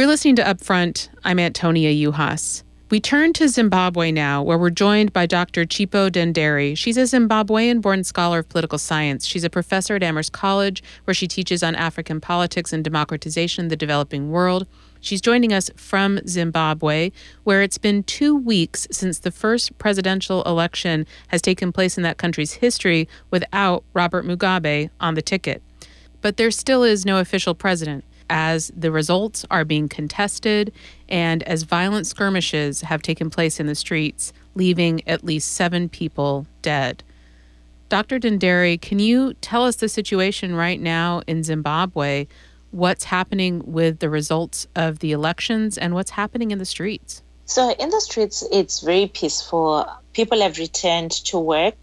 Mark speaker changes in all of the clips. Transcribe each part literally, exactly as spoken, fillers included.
Speaker 1: You're listening to Upfront. I'm Antonia Juhas. We turn to Zimbabwe now, where we're joined by Doctor Chipho Dendere. She's a Zimbabwean-born scholar of political science. She's a professor at Amherst College, where she teaches on African politics and democratization in the developing world. She's joining us from Zimbabwe, where it's been two weeks since the first presidential election has taken place in that country's history without Robert Mugabe on the ticket. But there still is no official president, as the results are being contested and as violent skirmishes have taken place in the streets, leaving at least seven people dead. Doctor Dendere, can you tell us the situation right now in Zimbabwe, what's happening with the results of the elections and what's happening in the streets?
Speaker 2: So in the streets, it's very peaceful. People have returned to work.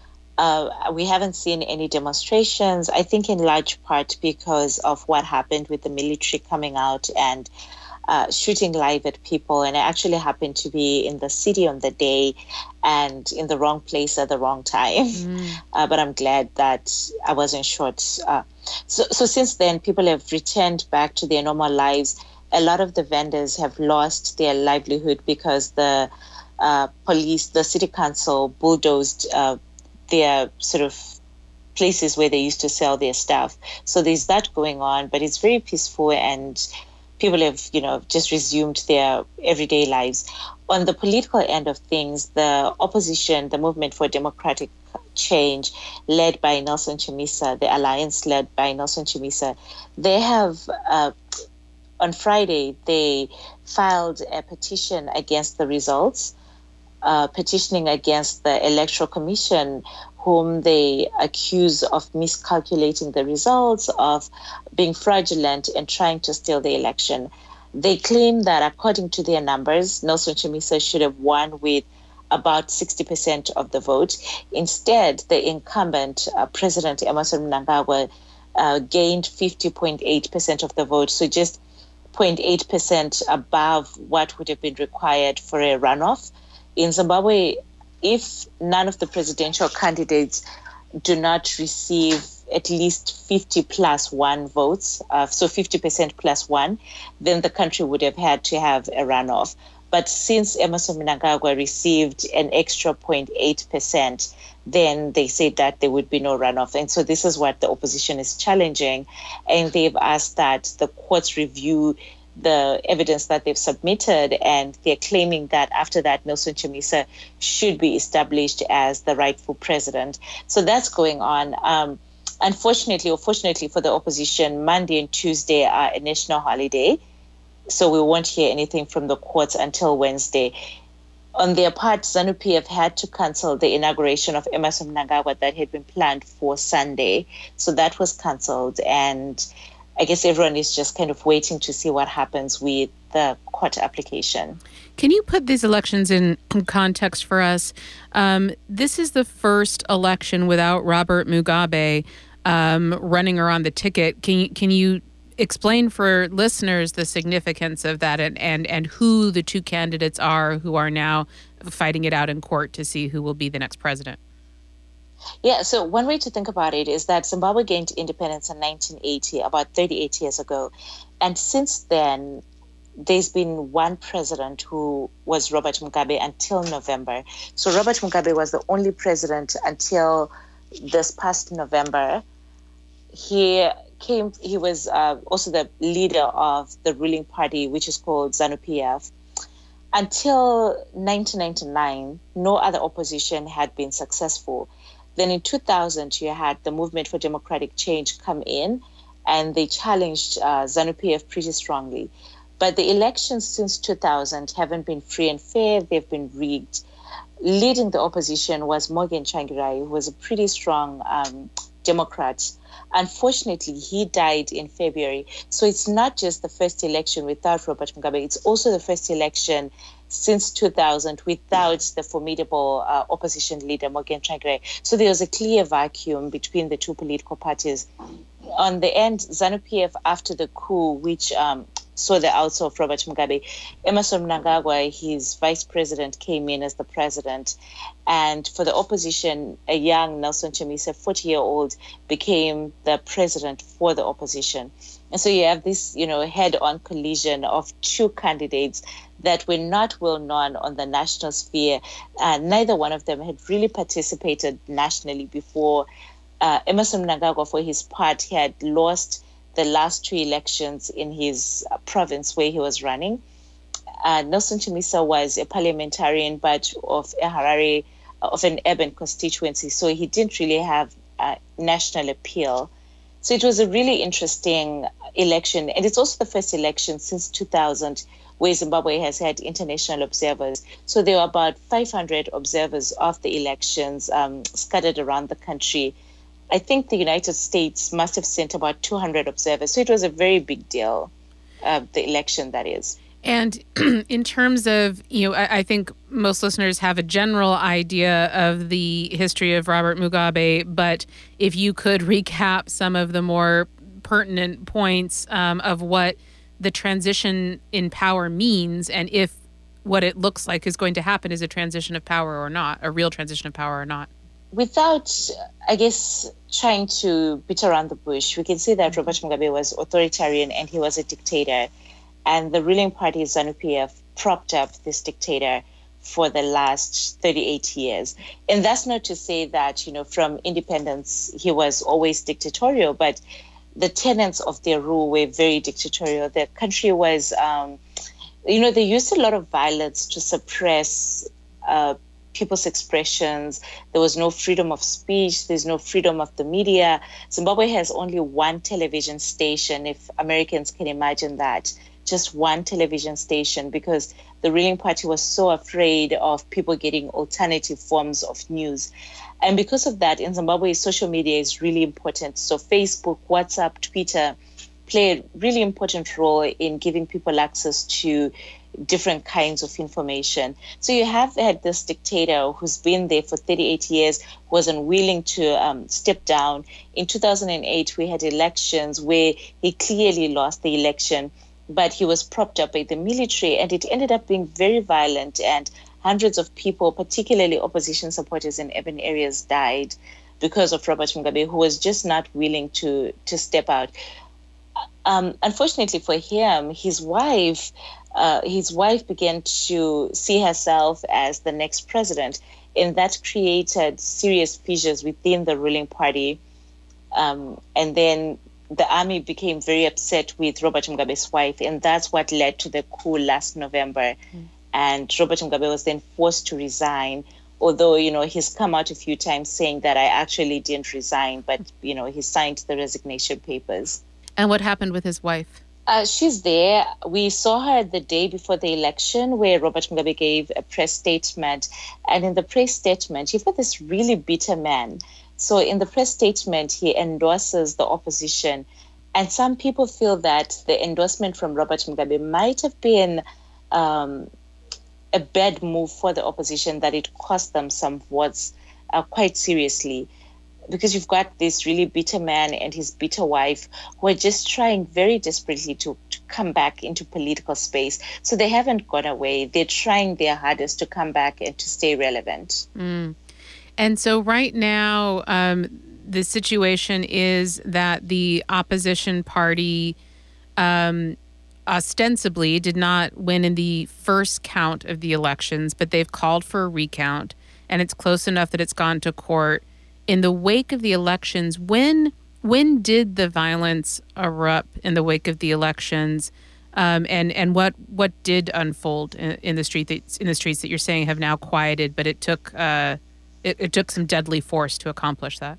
Speaker 2: Uh, we haven't seen any demonstrations, I think in large part because of what happened with the military coming out and uh, shooting live at people. And I actually happened to be in the city on the day and in the wrong place at the wrong time. Mm. Uh, but I'm glad that I wasn't shot. Uh, so, so since then, people have returned back to their normal lives. A lot of the vendors have lost their livelihood because the uh, police, the city council bulldozed uh, their sort of places where they used to sell their stuff. So there's that going on, but it's very peaceful and people have, you know, just resumed their everyday lives. On the political end of things, the opposition, the Movement for Democratic Change, led by Nelson Chamisa, the alliance led by Nelson Chamisa, they have, uh, on Friday, they filed a petition against the results, Uh, petitioning against the Electoral Commission, whom they accuse of miscalculating the results, of being fraudulent and trying to steal the election. They claim that according to their numbers, Nelson Chamisa should have won with about sixty percent of the vote. Instead, the incumbent, uh, President Emmerson Mnangagwa, uh, gained fifty point eight percent of the vote, so just zero point eight percent above what would have been required for a runoff. In Zimbabwe, if none of the presidential candidates do not receive at least fifty plus one votes, uh, so fifty percent plus one, then the country would have had to have a runoff. But since Emmerson Mnangagwa received an extra zero point eight percent, then they said that there would be no runoff. And so this is what the opposition is challenging. And they've asked that the courts review the evidence that they've submitted, and they're claiming that after that, Nelson Chamisa should be established as the rightful president. So that's going on. Um, unfortunately, or fortunately for the opposition, Monday and Tuesday are a national holiday, so we won't hear anything from the courts until Wednesday. On their part, ZANU-P F had to cancel the inauguration of Emmerson Mnangagwa that had been planned for Sunday, so that was cancelled, and I guess everyone is just kind of waiting to see what happens with the court application.
Speaker 1: Can you put these elections in context for us? Um, this is the first election without Robert Mugabe um, running or on the ticket. Can you, can you explain for listeners the significance of that and, and, and who the two candidates are who are now fighting it out in court to see who will be the next president?
Speaker 2: Yeah, so one way to think about it is that Zimbabwe gained independence in nineteen eighty, about thirty-eight years ago. And since then, there's been one president who was Robert Mugabe until November. So Robert Mugabe was the only president until this past November. He came, he was uh, also the leader of the ruling party, which is called ZANU-P F. Until nineteen ninety-nine, no other opposition had been successful. Then in two thousand, you had the Movement for Democratic Change come in, and they challenged uh, ZANU-P F pretty strongly. But the elections since two thousand haven't been free and fair. They've been rigged. Leading the opposition was Morgan Tsvangirai, who was a pretty strong um, Democrat. Unfortunately, he died in February. So it's not just the first election without Robert Mugabe. It's also the first election since two thousand without the formidable uh, opposition leader, Morgan Tsvangirai. So there was a clear vacuum between the two political parties. On the end, ZANU-P F, after the coup, which um, saw the outs of Robert Mugabe. Emmerson Mnangagwa, his vice president, came in as the president. And for the opposition, a young Nelson Chamisa, forty-year-old, became the president for the opposition. And so you have this, you know, head-on collision of two candidates that were not well known on the national sphere. Uh, neither one of them had really participated nationally before. Uh, Emmerson Mnangagwa, for his part, he had lost the last two elections in his uh, province where he was running. Uh, Nelson Chamisa was a parliamentarian, but of a Harare, of an urban constituency, so he didn't really have uh, national appeal. So it was a really interesting election, and it's also the first election since two thousand where Zimbabwe has had international observers. So there were about five hundred observers of the elections um, scattered around the country. I think the United States must have sent about two hundred observers. So it was a very big deal, uh, the election, that is.
Speaker 1: And in terms of, you know, I, I think most listeners have a general idea of the history of Robert Mugabe, but if you could recap some of the more pertinent points um, of what the transition in power means, and if what it looks like is going to happen is a transition of power or not, a real transition of power or not.
Speaker 2: Without, I guess, trying to beat around the bush, we can say that Robert Mugabe was authoritarian and he was a dictator. And the ruling party, ZANU-P F, propped up this dictator for the last thirty-eight years. And that's not to say that, you know, from independence, he was always dictatorial, but the tenets of their rule were very dictatorial. The country was, um, you know, they used a lot of violence to suppress uh, people's expressions. There was no freedom of speech. There's no freedom of the media. Zimbabwe has only one television station, if Americans can imagine that. Just one television station, because the ruling party was so afraid of people getting alternative forms of news. And because of that, in Zimbabwe, social media is really important. So Facebook, WhatsApp, Twitter play a really important role in giving people access to different kinds of information. So you have had this dictator who's been there for thirty-eight years, was unwilling to um, step down. In two thousand eight, we had elections where he clearly lost the election, but he was propped up by the military, and it ended up being very violent, and hundreds of people, particularly opposition supporters in urban areas, died because of Robert Mugabe, who was just not willing to, to step out. Um, unfortunately for him, his wife, uh, his wife began to see herself as the next president, and that created serious fissures within the ruling party. Um, and then the army became very upset with Robert Mugabe's wife, and that's what led to the coup last November. Mm. And Robert Mugabe was then forced to resign, although, you know, he's come out a few times saying that I actually didn't resign, but, you know, he signed the resignation papers.
Speaker 1: And what happened with his wife?
Speaker 2: Uh, she's there. We saw her the day before the election where Robert Mugabe gave a press statement. And in the press statement, you've got this really bitter man. So in the press statement, he endorses the opposition. And some people feel that the endorsement from Robert Mugabe might have been um, a bad move for the opposition, that it cost them some votes uh, quite seriously. Because you've got this really bitter man and his bitter wife who are just trying very desperately to, to come back into political space. So they haven't gone away. They're trying their hardest to come back and to stay relevant.
Speaker 1: Mm. And so right now, um, the situation is that the opposition party um, ostensibly did not win in the first count of the elections, but they've called for a recount, and it's close enough that it's gone to court. In the wake of the elections, when when did the violence erupt in the wake of the elections, um, and and what what did unfold in, in the street that, in the streets that you're saying have now quieted, but it took uh, it, it took some deadly force to accomplish that?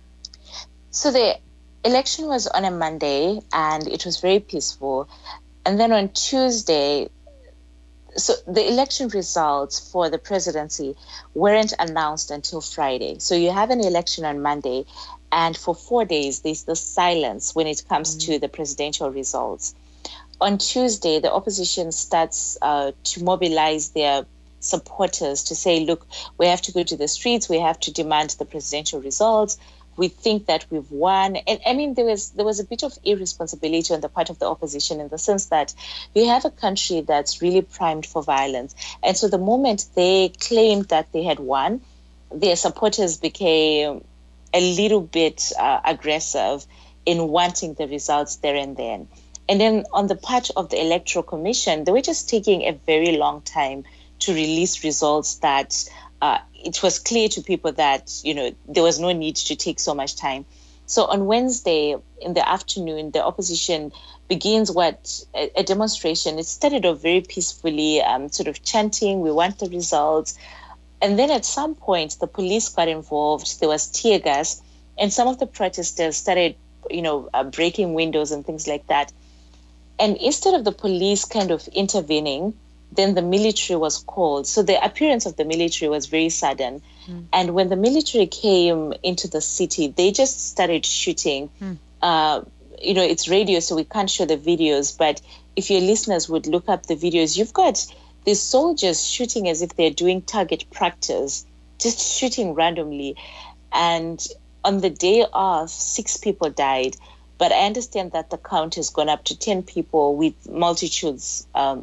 Speaker 2: So the election was on a Monday, and it was very peaceful, and then on Tuesday. So the election results for the presidency weren't announced until Friday. So you have an election on Monday, and for four days, there's the silence when it comes mm-hmm. to the presidential results. On Tuesday, the opposition starts uh, to mobilize their supporters to say, look, we have to go to the streets, we have to demand the presidential results, we think that we've won. And I mean, there was there was a bit of irresponsibility on the part of the opposition in the sense that we have a country that's really primed for violence. And so the moment they claimed that they had won, their supporters became a little bit uh, aggressive in wanting the results there and then. And then on the part of the Electoral Commission, they were just taking a very long time to release results that uh, it was clear to people that, you know, there was no need to take so much time. So on Wednesday in the afternoon, the opposition begins what a, a demonstration. It started off very peacefully, um, sort of chanting, we want the results. And then at some point, the police got involved. There was tear gas, and some of the protesters started, you know, uh, breaking windows and things like that. And instead of the police kind of intervening, then the military was called. So the appearance of the military was very sudden. Mm. And when the military came into the city, they just started shooting. Mm. Uh, you know, it's radio, so we can't show the videos. But if your listeners would look up the videos, you've got these soldiers shooting as if they're doing target practice, just shooting randomly. And on the day of, six people died. But I understand that the count has gone up to ten people with multitudes um,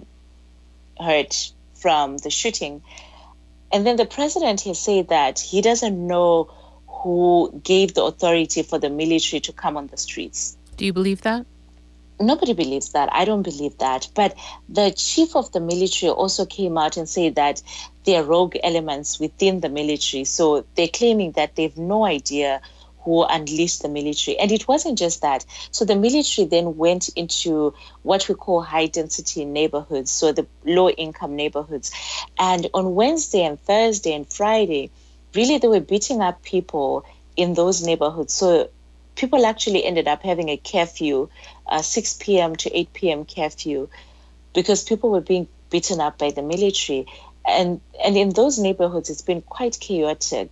Speaker 2: hurt from the shooting. And then the president has said that he doesn't know who gave the authority for the military to come on the streets.
Speaker 1: Do you believe that?
Speaker 2: Nobody believes that. I don't believe that. But the chief of the military also came out and said that there are rogue elements within the military. So they're claiming that they have no idea who unleashed the military. And it wasn't just that. So the military then went into what we call high-density neighborhoods, so the low-income neighborhoods. And on Wednesday and Thursday and Friday, really they were beating up people in those neighborhoods. So people actually ended up having a curfew, uh, six p.m. to eight p.m. curfew, because people were being beaten up by the military. And, and in those neighborhoods, it's been quite chaotic.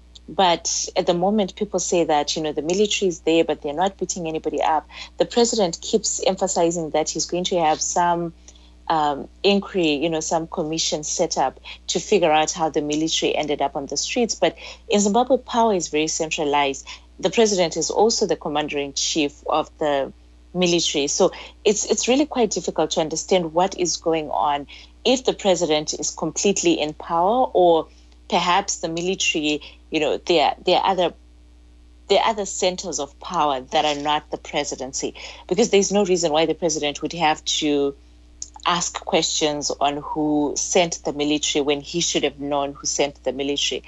Speaker 2: But at the moment, people say that, you know, the military is there, but they're not beating anybody up. The president keeps emphasizing that he's going to have some um, inquiry, you know, some commission set up to figure out how the military ended up on the streets. But in Zimbabwe, power is very centralized. The president is also the commander-in-chief of the military. So it's it's really quite difficult to understand what is going on if the president is completely in power, or perhaps the military, you know, there there are other there are other centers of power that are not the presidency, because there's no reason why the president would have to ask questions on who sent the military when he should have known who sent the military.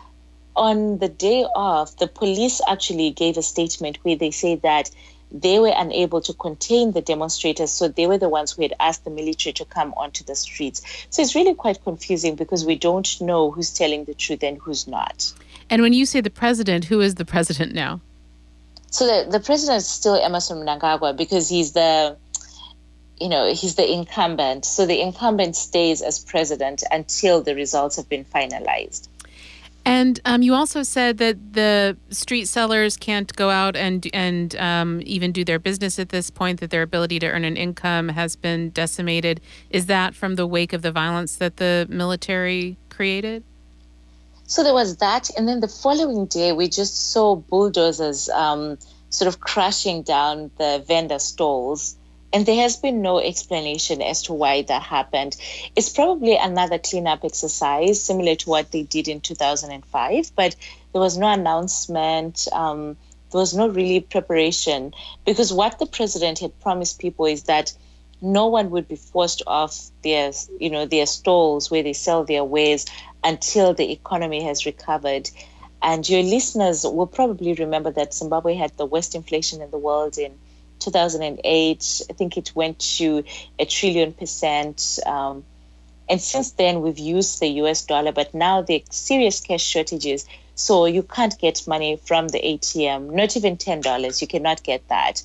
Speaker 2: On the day of, the police actually gave a statement where they say that they were unable to contain the demonstrators, so they were the ones who had asked the military to come onto the streets. So it's really quite confusing because we don't know who's telling the truth and who's not.
Speaker 1: And when you say the president, who is the president now?
Speaker 2: So the, the president is still Emmerson Mnangagwa, because he's the, you know, he's the incumbent. So the incumbent stays as president until the results have been finalized.
Speaker 1: And um, you also said that the street sellers can't go out and and um, even do their business at this point, that their ability to earn an income has been decimated. Is that from the wake of the violence that the military created?
Speaker 2: So there was that. And then the following day, we just saw bulldozers um, sort of crashing down the vendor stalls. And there has been no explanation as to why that happened. It's probably another cleanup exercise similar to what they did in two thousand five, but there was no announcement. Um, there was no really preparation, because what the president had promised people is that no one would be forced off their, you know, their stalls where they sell their wares until the economy has recovered. And your listeners will probably remember that Zimbabwe had the worst inflation in the world in two thousand eight. I think it went to a trillion percent. Um, and since then, we've used the U S dollar, but now there are serious cash shortages. So you can't get money from the A T M, not even ten dollars. You cannot get that.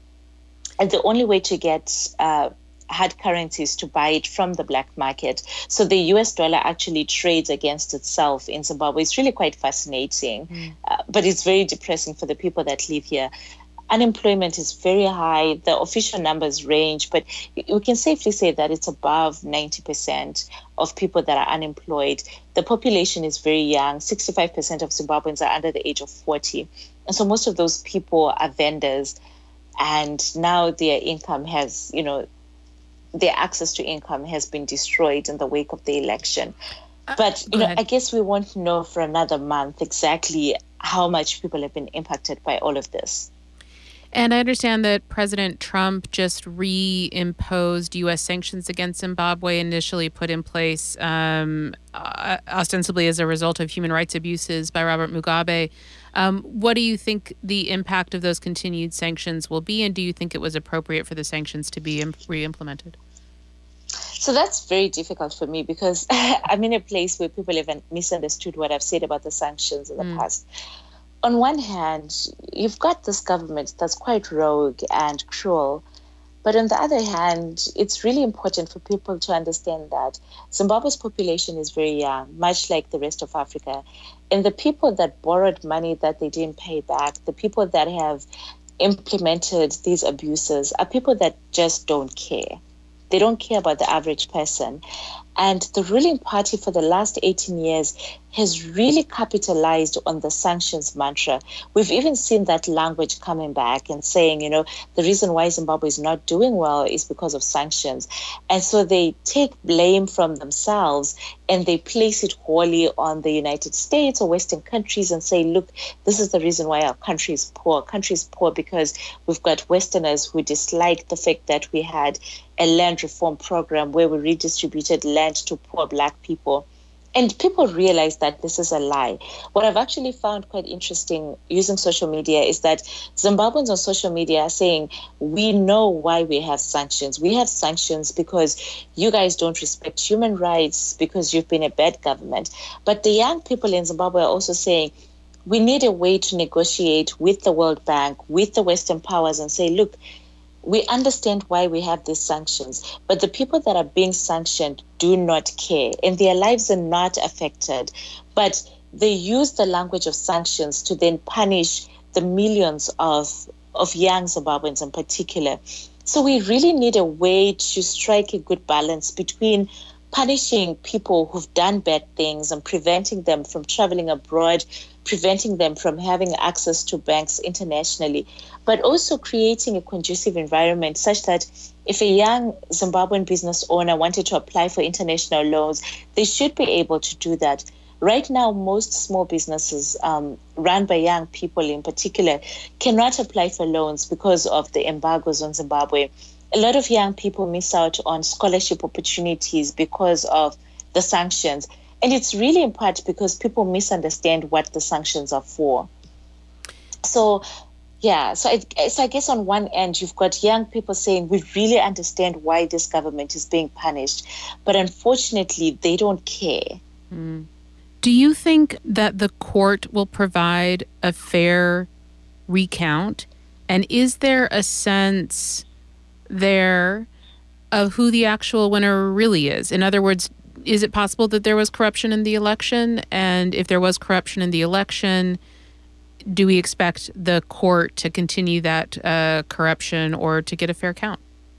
Speaker 2: And the only way to get uh, hard currencies to buy it from the black market. So the U S dollar actually trades against itself in Zimbabwe. It's really quite fascinating, mm. uh, but it's very depressing for the people that live here. unemployment is very high. The official numbers range, but we can safely say that it's above ninety percent of people that are unemployed. The population is very young. sixty-five percent of Zimbabweans are under the age of forty. And so most of those people are vendors. And now their income has, you know, their access to income has been destroyed in the wake of the election. But, you know, I guess we won't know for another month exactly how much people have been impacted by all of this.
Speaker 1: And I understand that President Trump just reimposed U S sanctions against Zimbabwe, initially put in place um, uh, ostensibly as a result of human rights abuses by Robert Mugabe. Um, what do you think the impact of those continued sanctions will be, and do you think it was appropriate for the sanctions to be imp- re-implemented?
Speaker 2: So that's very difficult for me because I'm in a place where people have misunderstood what I've said about the sanctions in the mm. past. On one hand, you've got this government that's quite rogue and cruel. But on the other hand, it's really important for people to understand that Zimbabwe's population is very young, much like the rest of Africa. And the people that borrowed money that they didn't pay back, the people that have implemented these abuses are people that just don't care. They don't care about the average person. And the ruling party for the last eighteen years has really capitalized on the sanctions mantra. We've even seen that language coming back and saying, you know, the reason why Zimbabwe is not doing well is because of sanctions. And so they take blame from themselves and they place it wholly on the United States or Western countries and say, look, this is the reason why our country is poor. Our country is poor because we've got Westerners who dislike the fact that we had a land reform program where we redistributed land to poor Black people. And people realize that this is a lie. What I've actually found quite interesting using social media is that Zimbabweans on social media are saying, we know why we have sanctions. We have sanctions because you guys don't respect human rights, because you've been a bad government. But the young people in Zimbabwe are also saying, we need a way to negotiate with the World Bank, with the Western powers and say, look, we understand why we have these sanctions, but the people that are being sanctioned do not care and their lives are not affected. But they use the language of sanctions to then punish the millions of, of young Zimbabweans in particular. So we really need a way to strike a good balance between punishing people who've done bad things and preventing them from traveling abroad, preventing them from having access to banks internationally, but also creating a conducive environment such that if a young Zimbabwean business owner wanted to apply for international loans, they should be able to do that. Right now, most small businesses um, run by young people in particular cannot apply for loans because of the embargoes on Zimbabwe. A lot of young people miss out on scholarship opportunities because of the sanctions. And it's really in part because people misunderstand what the sanctions are for. So, yeah, so I, so I guess on one end, you've got young people saying, we really understand why this government is being punished. But unfortunately, they don't care.
Speaker 1: Mm. Do you think that the court will provide a fair recount? And is there a sense there of who the actual winner really is? In other words, is it possible that there was corruption in the election? And if there was corruption in the election, do we expect the court to continue that uh, corruption or to get a fair count?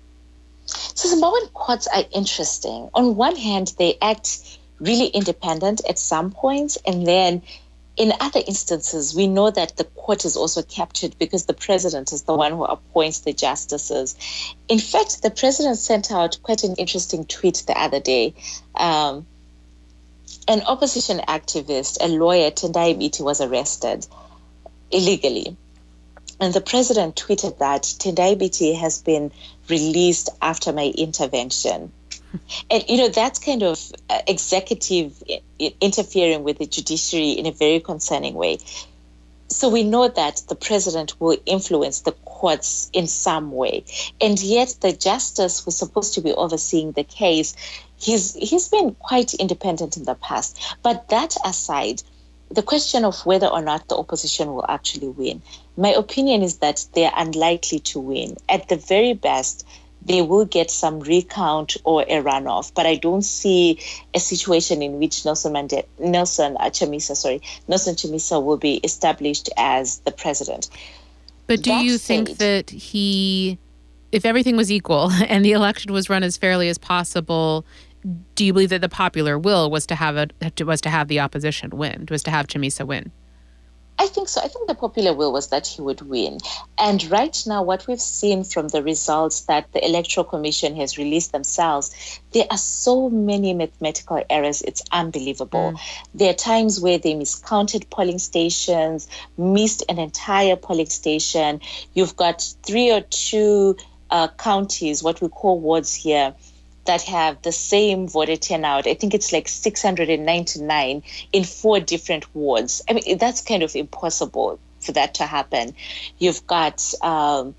Speaker 2: So Zimbabwean courts are interesting. On one hand, they act really independent at some points, and then in other instances, we know that the court is also captured because the president is the one who appoints the justices. In fact, the president sent out quite an interesting tweet the other day. Um, an opposition activist, a lawyer, Tendai Biti, was arrested illegally. And the president tweeted that Tendai Biti has been released after my intervention. And, you know, that's kind of uh, executive I- interfering with the judiciary in a very concerning way. So we know that the president will influence the courts in some way. And yet the justice who's supposed to be overseeing the case, he's he's been quite independent in the past. But that aside, the question of whether or not the opposition will actually win, my opinion is that they're unlikely to win. At the very best, they will get some recount or a runoff, but I don't see a situation in which Nelson Mandela, Nelson Chamisa, sorry, Nelson Chamisa will be established as the president.
Speaker 1: But do
Speaker 2: That
Speaker 1: you
Speaker 2: said,
Speaker 1: think that he, if everything was equal and the election was run as fairly as possible, do you believe that the popular will was to have a was to have the opposition win, was to have Chamisa win?
Speaker 2: I think so. I think the popular will was that he would win. And right now, what we've seen from the results that the Electoral Commission has released themselves, there are so many mathematical errors. It's unbelievable. Mm. There are times where they miscounted polling stations, missed an entire polling station. You've got three or two uh, counties, what we call wards here, that have the same voter turnout. I think it's like six hundred ninety-nine in four different wards. I mean, that's kind of impossible for that to happen. You've got um,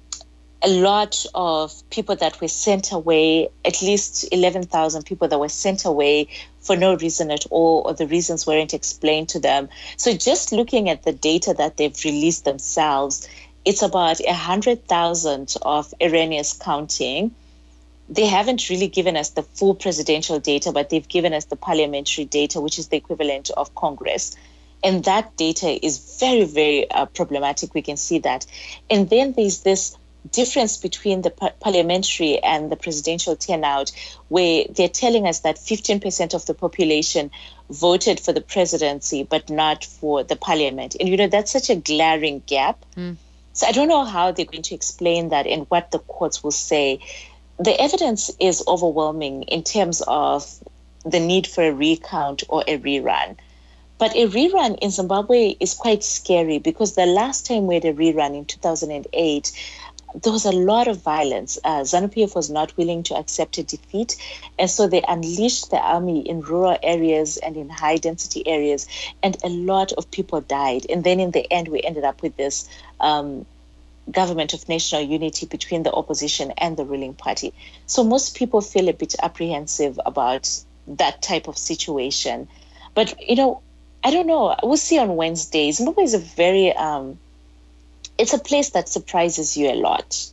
Speaker 2: a lot of people that were sent away, at least eleven thousand people that were sent away for no reason at all, or the reasons weren't explained to them. So just looking at the data that they've released themselves, it's about one hundred thousand of erroneous counting. They haven't really given us the full presidential data, but they've given us the parliamentary data, which is the equivalent of Congress. And that data is very, very uh, problematic. We can see that. And then there's this difference between the par- parliamentary and the presidential turnout, where they're telling us that fifteen percent of the population voted for the presidency, but not for the parliament. And, you know, that's such a glaring gap. Mm. So I don't know how they're going to explain that and what the courts will say. The evidence is overwhelming in terms of the need for a recount or a rerun. But a rerun in Zimbabwe is quite scary because the last time we had a rerun in two thousand eight, there was a lot of violence. Uh, ZANU-P F was not willing to accept a defeat. And so they unleashed the army in rural areas and in high-density areas, and a lot of people died. And then in the end, we ended up with this um, government of national unity between the opposition and the ruling party. So most people feel a bit apprehensive about that type of situation. But, you know, I don't know. We'll see on Wednesday. Zimbabwe is a very, um, it's a place that surprises you a lot.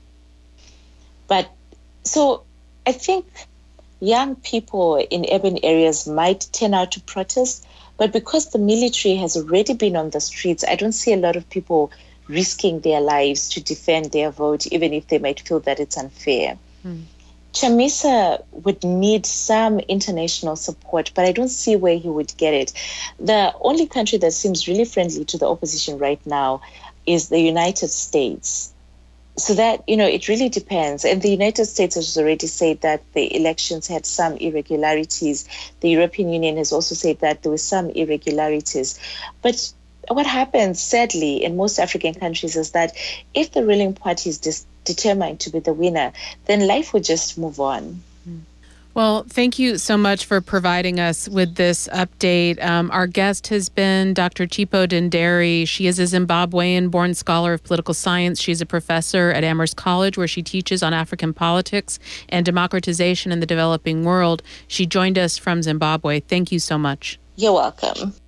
Speaker 2: But so I think young people in urban areas might turn out to protest, but because the military has already been on the streets, I don't see a lot of people risking their lives to defend their vote, even if they might feel that it's unfair. Mm. Chamisa would need some international support, but I don't see where he would get it. The only country that seems really friendly to the opposition right now is the United States. So that, you know, it really depends. And the United States has already said that the elections had some irregularities. The European Union has also said that there were some irregularities. But what happens, sadly, in most African countries is that if the ruling party is dis- determined to be the winner, then life would just move on.
Speaker 1: Well, thank you so much for providing us with this update. Um, our guest has been Doctor Chipho Dendere. She is a Zimbabwean-born scholar of political science. She's a professor at Amherst College, where she teaches on African politics and democratization in the developing world. She joined us from Zimbabwe. Thank you so much.
Speaker 2: You're welcome.